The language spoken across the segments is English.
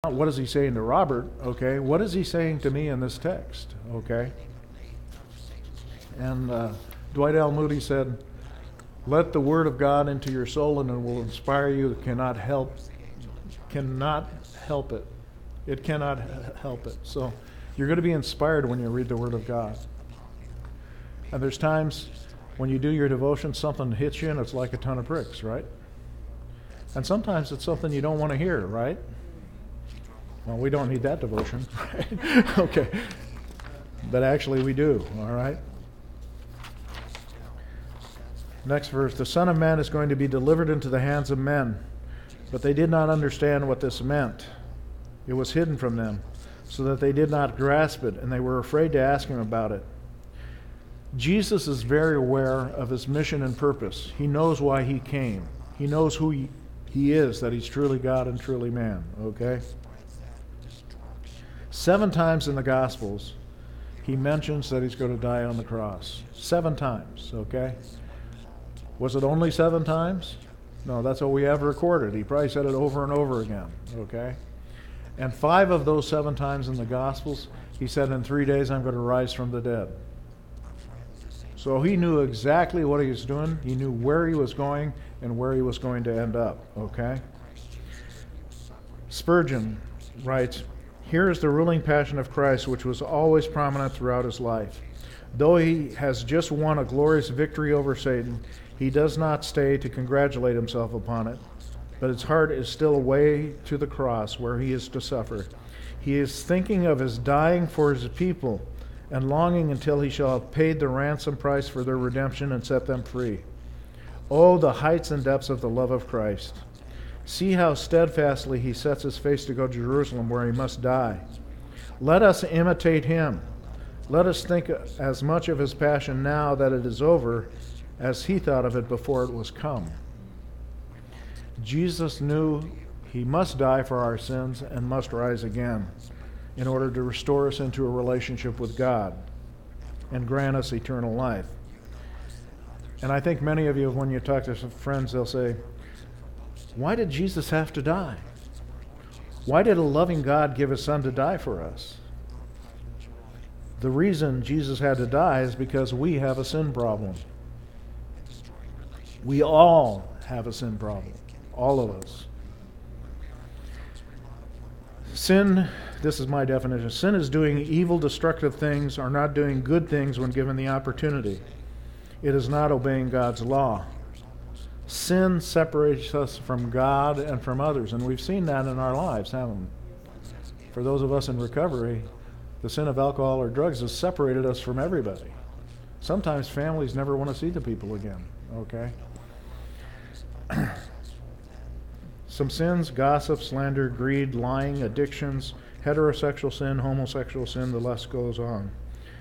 not what is he saying to Robert, okay? What is he saying to me in this text, okay? And Dwight L. Moody said, let the word of God into your soul and it will inspire you. It cannot help it. It cannot help it. So you're going to be inspired when you read the word of God. And there's times when you do your devotion, something hits you and it's like a ton of bricks, right? And sometimes it's something you don't want to hear, right? Well, we don't need that devotion, right? Okay. But actually we do, all right? Next verse, the Son of Man is going to be delivered into the hands of men. But they did not understand what this meant. It was hidden from them, so that they did not grasp it, and they were afraid to ask him about it. Jesus is very aware of his mission and purpose. He knows why he came. He knows who he is, that he's truly God and truly man, okay? 7 times in the Gospels, he mentions that he's going to die on the cross. 7 times, okay? Was it only 7 times? No, that's what we have recorded. He probably said it over and over again, okay? And 5 of those 7 times in the Gospels, he said, in 3 days I'm going to rise from the dead. So he knew exactly what he was doing. He knew where he was going and where he was going to end up, okay? Spurgeon writes, here is the ruling passion of Christ, which was always prominent throughout his life. Though he has just won a glorious victory over Satan, he does not stay to congratulate himself upon it, but his heart is still away to the cross where he is to suffer. He is thinking of his dying for his people and longing until he shall have paid the ransom price for their redemption and set them free. Oh, the heights and depths of the love of Christ. See how steadfastly he sets his face to go to Jerusalem where he must die. Let us imitate him. Let us think as much of his passion now that it is over as he thought of it before it was come. Jesus knew he must die for our sins and must rise again in order to restore us into a relationship with God and grant us eternal life. And I think many of you, when you talk to some friends, they'll say, why did Jesus have to die? Why did a loving God give his son to die for us? The reason Jesus had to die is because we have a sin problem. We all have a sin problem. All of us. Sin, this is my definition, sin is doing evil, destructive things or not doing good things when given the opportunity. It is not obeying God's law. Sin separates us from God and from others, and we've seen that in our lives, haven't we? For those of us in recovery, the sin of alcohol or drugs has separated us from everybody. Sometimes families never want to see the people again, okay? Some sins, gossip, slander, greed, lying, addictions, heterosexual sin, homosexual sin, the list goes on.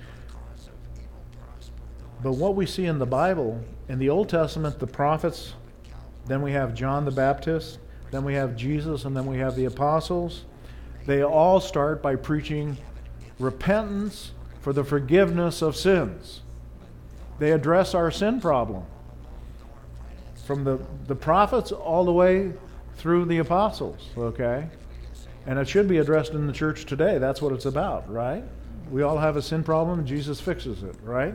But what we see in the Bible, in the Old Testament, the prophets, then we have John the Baptist, then we have Jesus, and then we have the apostles. They all start by preaching repentance for the forgiveness of sins. They address our sin problem. From the prophets all the way through the apostles, okay? And it should be addressed in the church today. That's what it's about, right? We all have a sin problem, and Jesus fixes it, right?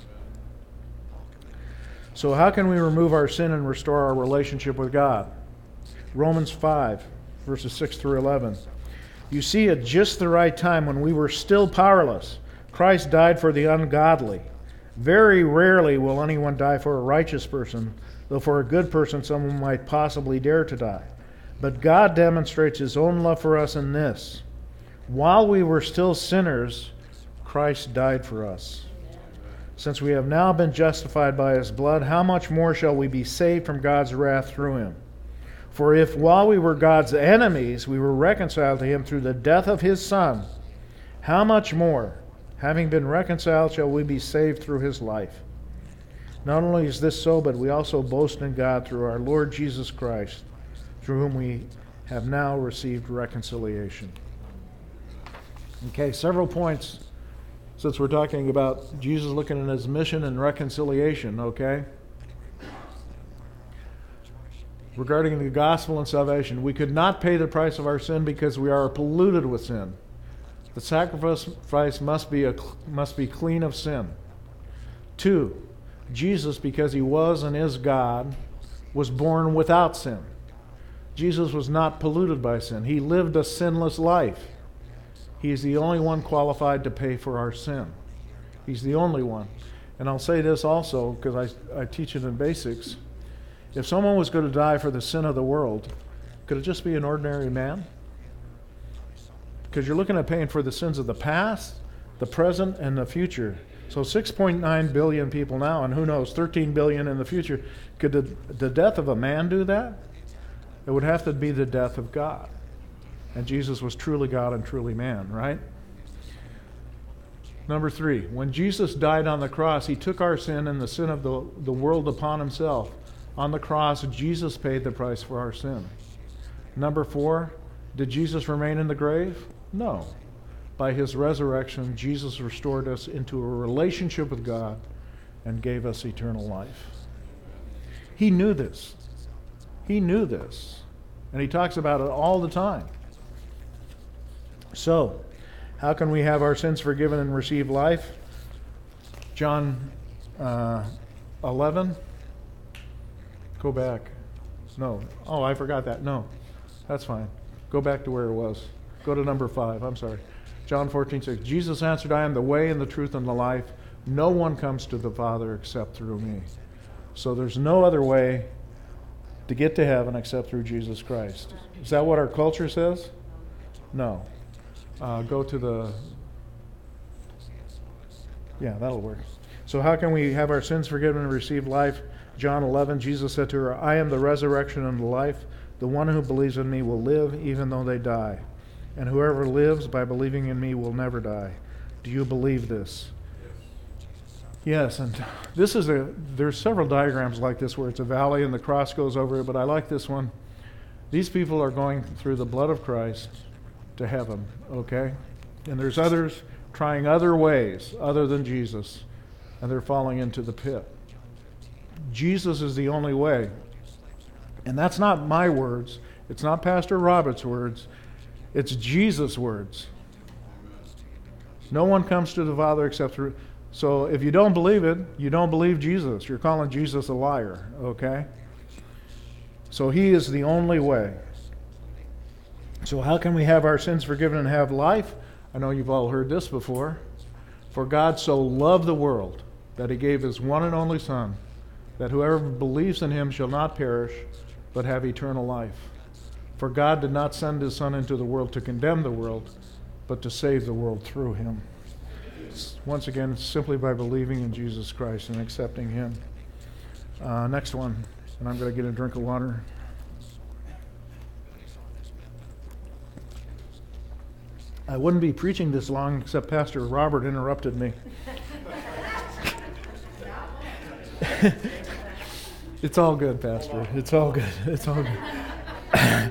So how can we remove our sin and restore our relationship with God? Romans 5, verses 6 through 11. You see, at just the right time when we were still powerless, Christ died for the ungodly. Very rarely will anyone die for a righteous person, though for a good person someone might possibly dare to die. But God demonstrates his own love for us in this: while we were still sinners, Christ died for us. Since we have now been justified by his blood, how much more shall we be saved from God's wrath through him? For if while we were God's enemies, we were reconciled to him through the death of his Son, how much more, having been reconciled, shall we be saved through his life? Not only is this so, but we also boast in God through our Lord Jesus Christ, through whom we have now received reconciliation. Okay, several points since we're talking about Jesus looking at his mission and reconciliation, okay? regarding the gospel and salvation. We could not pay the price of our sin because we are polluted with sin. The sacrifice must be clean of sin. 2, Jesus, because he was and is God, was born without sin. Jesus was not polluted by sin. He lived a sinless life. He's the only one qualified to pay for our sin. He's the only one. And I'll say this also, because I teach it in basics. If someone was going to die for the sin of the world, could it just be an ordinary man? Because you're looking at paying for the sins of the past, the present, and the future. So 6.9 billion people now, and who knows, 13 billion in the future. Could the death of a man do that? It would have to be the death of God. And Jesus was truly God and truly man, right? Number 3, when Jesus died on the cross, he took our sin and the sin of the world upon himself. On the cross, Jesus paid the price for our sin. Number 4, did Jesus remain in the grave? No. By his resurrection, Jesus restored us into a relationship with God and gave us eternal life. He knew this. He knew this. And he talks about it all the time. So, how can we have our sins forgiven and receive life? John 11. Go back. No. Oh, I forgot that. No. That's fine. Go back to where it was. Go to number 5. I'm sorry. John 14:6. Jesus answered, I am the way and the truth and the life. No one comes to the Father except through me. So there's no other way to get to heaven except through Jesus Christ. Is that what our culture says? No. Go to the... Yeah, that'll work. So how can we have our sins forgiven and receive life? John 11, Jesus said to her, I am the resurrection and the life. The one who believes in me will live even though they die. And whoever lives by believing in me will never die. Do you believe this? Yes, and there's several diagrams like this where it's a valley and the cross goes over it, but I like this one. These people are going through the blood of Christ to heaven, okay? And there's others trying other ways other than Jesus, and they're falling into the pit. Jesus is the only way. And that's not my words. It's not Pastor Robert's words. It's Jesus' words. No one comes to the Father except through... So if you don't believe it, you don't believe Jesus. You're calling Jesus a liar, okay? So he is the only way. So how can we have our sins forgiven and have life? I know you've all heard this before. For God so loved the world that he gave his one and only Son, that whoever believes in him shall not perish, but have eternal life. For God did not send his Son into the world to condemn the world, but to save the world through him. Once again, it's simply by believing in Jesus Christ and accepting him. Next one, and I'm going to get a drink of water. I wouldn't be preaching this long except Pastor Robert interrupted me. It's all good, Pastor. It's all good. It's all good.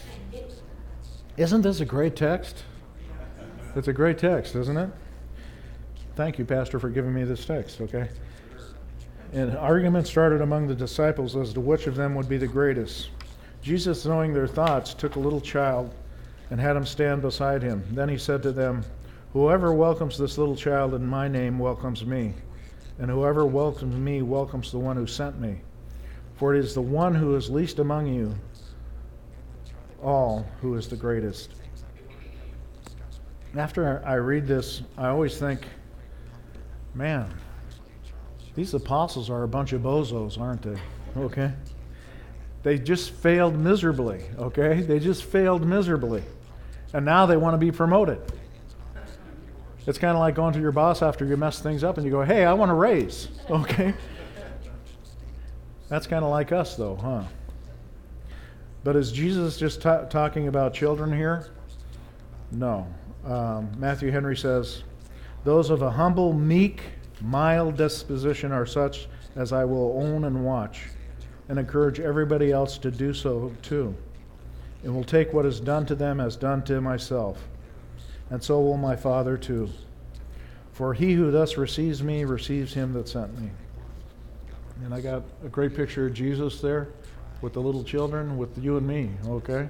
Isn't this a great text? It's a great text, isn't it? Thank you, Pastor, for giving me this text, okay? An argument started among the disciples as to which of them would be the greatest. Jesus, knowing their thoughts, took a little child and had him stand beside him. Then he said to them, whoever welcomes this little child in my name welcomes me, and whoever welcomes me welcomes the one who sent me. For it is the one who is least among you all who is the greatest. After I read this, I always think, man, these apostles are a bunch of bozos, aren't they? Okay? They just failed miserably, okay? They just failed miserably. And now they want to be promoted. It's kind of like going to your boss after you mess things up and you go, hey, I want a raise, okay? That's kind of like us, though, huh? But is Jesus just talking about children here? No. Matthew Henry says, those of a humble, meek, mild disposition are such as I will own and watch, and encourage everybody else to do so too, and will take what is done to them as done to myself, and so will my Father too. For he who thus receives me receives him that sent me. And I got a great picture of Jesus there. with the little children, with you and me, okay?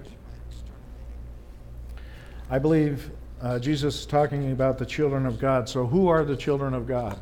I believe Jesus is talking about the children of God. So who are the children of God?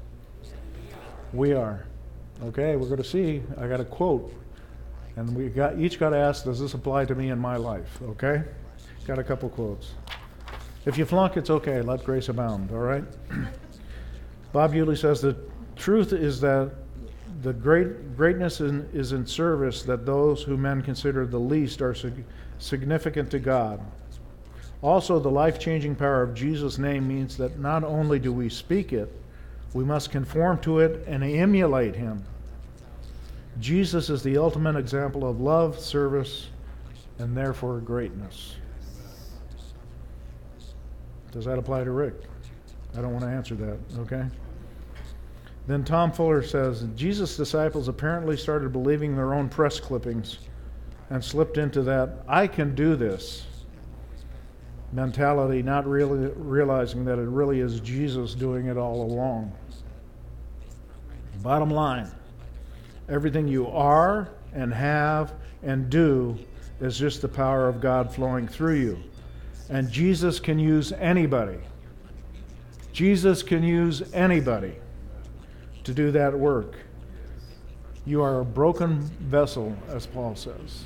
We are. Okay, we're going to see. I got a quote. And we each got to ask, does this apply to me in my life? Okay? Got a couple quotes. If you flunk, it's okay. Let grace abound, all right? Bob Hewley says, the truth is that the greatness is in service, that those who men consider the least are significant to God. Also, the life-changing power of Jesus' name means that not only do we speak it, we must conform to it and emulate him. Jesus is the ultimate example of love, service, and therefore greatness. Does that apply to Rick? I don't want to answer that, okay? Then Tom Fuller says, Jesus' disciples apparently started believing their own press clippings and slipped into that, I can do this mentality, not really realizing that it really is Jesus doing it all along. Bottom line, everything you are and have and do is just the power of God flowing through you. And Jesus can use anybody. Jesus can use anybody to do that work. You are a broken vessel, as Paul says.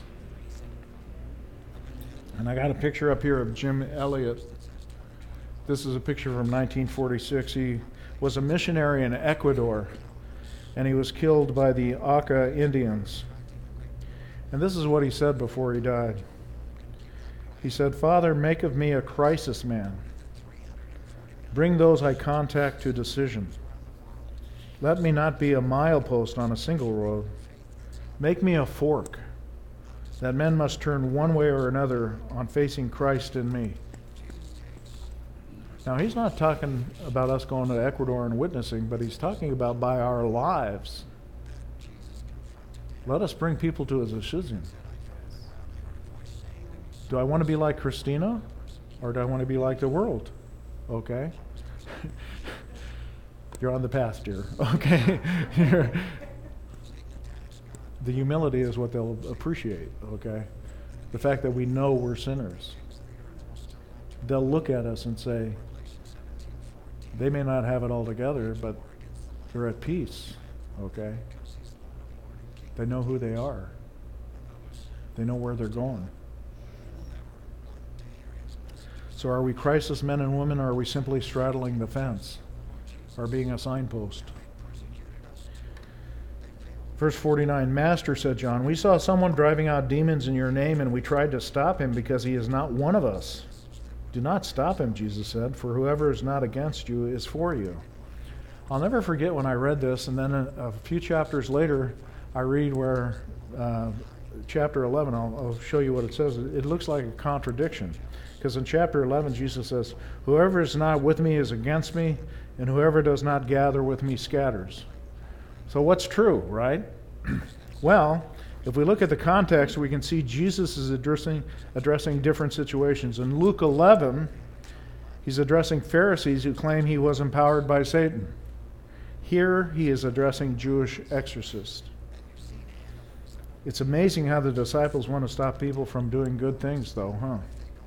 And I got a picture up here of Jim Elliot. This is a picture from 1946. He was a missionary in Ecuador, and he was killed by the Auca Indians. And this is what he said before he died. He said, Father, make of me a crisis man. Bring those I contact to decision. Let me not be a milepost on a single road. Make me a fork that men must turn one way or another on facing Christ in me. Now, he's not talking about us going to Ecuador and witnessing, but he's talking about by our lives. Let us bring people to his decision. Do I want to be like Christina, or do I want to be like the world? Okay. You're on the path, dear. Okay. The humility is what they'll appreciate, okay? The fact that we know we're sinners. They'll look at us and say, they may not have it all together, but they're at peace, okay? They know who they are. They know where they're going. So are we crisis men and women, or are we simply straddling the fence, or being a signpost? Verse 49, Master, said John, we saw someone driving out demons in your name, and we tried to stop him because he is not one of us. Do not stop him, Jesus said, for whoever is not against you is for you. I'll never forget when I read this, and then a few chapters later, I read where, chapter 11, I'll show you what it says. It looks like a contradiction, because in chapter 11, Jesus says, whoever is not with me is against me, and whoever does not gather with me scatters. So what's true, right? Well, if we look at the context, we can see Jesus is addressing different situations. In Luke 11, he's addressing Pharisees who claim he was empowered by Satan. Here, he is addressing Jewish exorcists. It's amazing how the disciples want to stop people from doing good things, though, huh?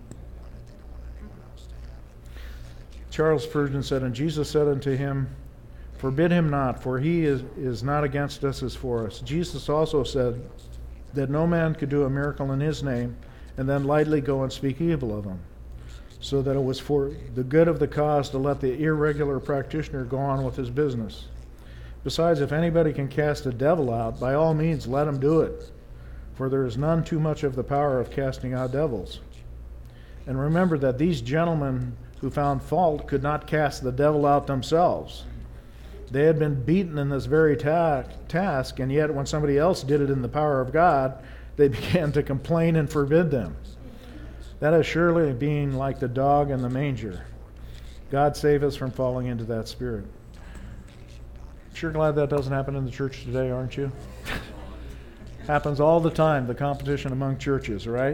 Charles Spurgeon said, and Jesus said unto him, forbid him not, for he is not against us, is for us. Jesus also said that no man could do a miracle in his name and then lightly go and speak evil of him, so that it was for the good of the cause to let the irregular practitioner go on with his business. Besides, if anybody can cast a devil out, by all means let him do it, for there is none too much of the power of casting out devils. And remember that these gentlemen who found fault could not cast the devil out themselves. They had been beaten in this very task, and yet when somebody else did it in the power of God, they began to complain and forbid them. That is surely being like the dog in the manger. God save us from falling into that spirit. Sure glad that doesn't happen in the church today, aren't you? Happens all the time, the competition among churches, right?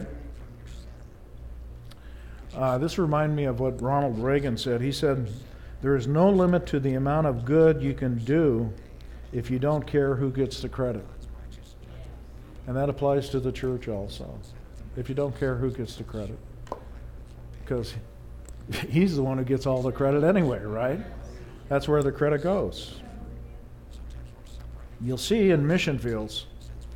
This reminded me of what Ronald Reagan said. He said, there is no limit to the amount of good you can do if you don't care who gets the credit. And that applies to the church also. If you don't care who gets the credit. Because he's the one who gets all the credit anyway, right? That's where the credit goes. You'll see in mission fields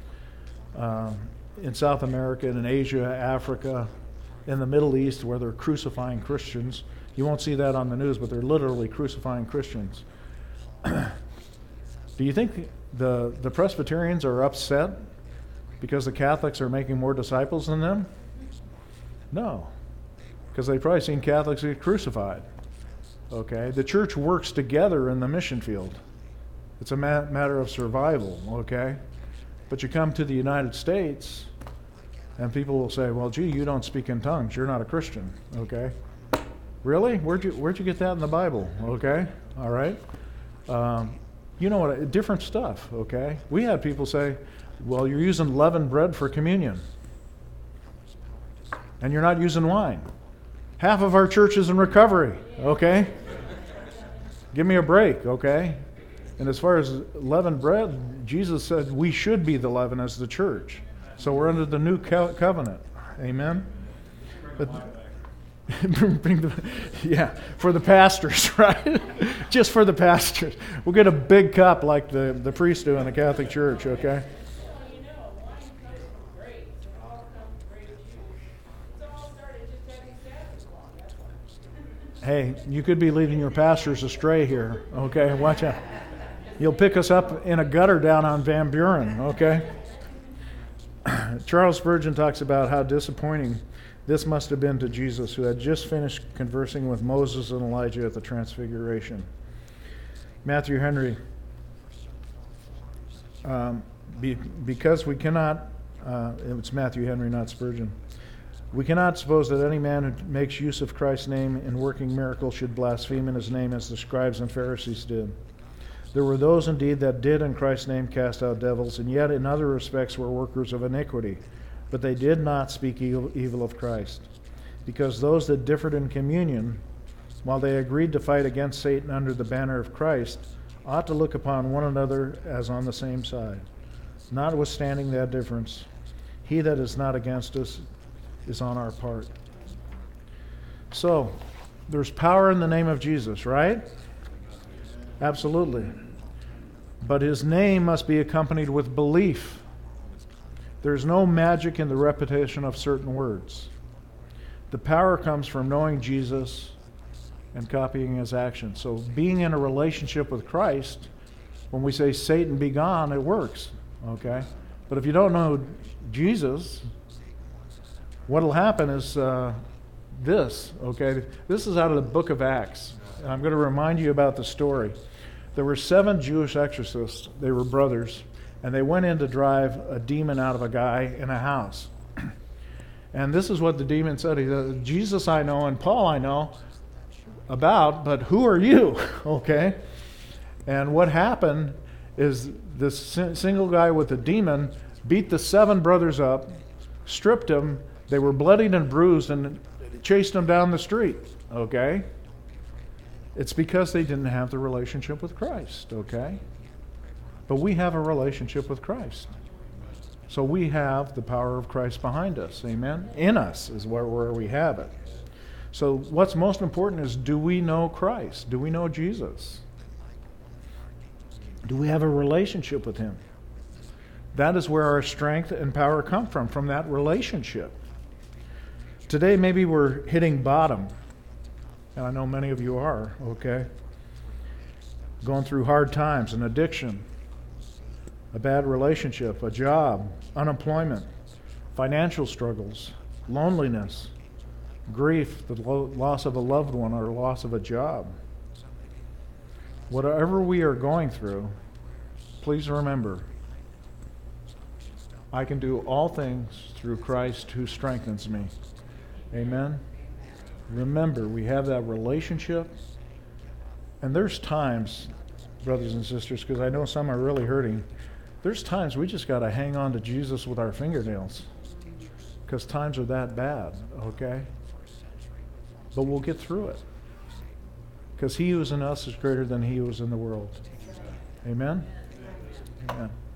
in South America and in Asia, Africa, in the Middle East, where they're crucifying Christians. You won't see that on the news, but they're literally crucifying Christians. Do you think the Presbyterians are upset because the Catholics are making more disciples than them? No, because they've probably seen Catholics get crucified. Okay, the church works together in the mission field. It's a matter of survival, okay? But you come to the United States, and people will say, well, gee, you don't speak in tongues. You're not a Christian, okay? Really? Where'd you get that in the Bible, okay? All right? You know what? Different stuff, okay? We had people say, well, you're using leavened bread for communion, and you're not using wine. Half of our church is in recovery, okay? Give me a break, okay? And as far as leavened bread, Jesus said we should be the leaven as the church. So we're under the new covenant. Amen? But, yeah, for the pastors, right? Just for the pastors. We'll get a big cup like the priests do in the Catholic Church, okay? Hey, you could be leading your pastors astray here, okay? Watch out. You'll pick us up in a gutter down on Van Buren, okay? Charles Spurgeon talks about how disappointing this must have been to Jesus, who had just finished conversing with Moses and Elijah at the Transfiguration. Matthew Henry, because we cannot, it's Matthew Henry, not Spurgeon. We cannot suppose that any man who makes use of Christ's name in working miracles should blaspheme in his name as the scribes and Pharisees did. There were those indeed that did in Christ's name cast out devils, and yet in other respects were workers of iniquity. But they did not speak evil of Christ, because those that differed in communion, while they agreed to fight against Satan under the banner of Christ, ought to look upon one another as on the same side. Notwithstanding that difference, he that is not against us is on our part. So, there's power in the name of Jesus, right? Absolutely. But his name must be accompanied with belief. There's no magic in the repetition of certain words. The power comes from knowing Jesus and copying his actions. So being in a relationship with Christ, when we say Satan be gone, it works, okay? But if you don't know Jesus, what'll happen is this, okay? This is out of the book of Acts. And I'm going to remind you about the story. There were 7 Jewish exorcists. They were brothers. And they went in to drive a demon out of a guy in a house. And this is what the demon said. He said, Jesus I know and Paul I know about, but who are you? Okay? And what happened is this single guy with the demon beat the 7 brothers up, stripped them. They were bloodied and bruised and chased them down the street. Okay? It's because they didn't have the relationship with Christ. Okay? But we have a relationship with Christ. So we have the power of Christ behind us. Amen? In us is where we have it. So what's most important is, do we know Christ? Do we know Jesus? Do we have a relationship with him? That is where our strength and power come from that relationship. Today maybe we're hitting bottom. And I know many of you are, okay? Going through hard times, an addiction, a bad relationship, a job, unemployment, financial struggles, loneliness, grief, the loss of a loved one or loss of a job. Whatever we are going through, please remember, I can do all things through Christ who strengthens me. Amen? Remember, we have that relationship. And there's times, brothers and sisters, because I know some are really hurting, there's times we just got to hang on to Jesus with our fingernails because times are that bad, okay? But we'll get through it because he who is in us is greater than he who is in the world. Amen? Amen.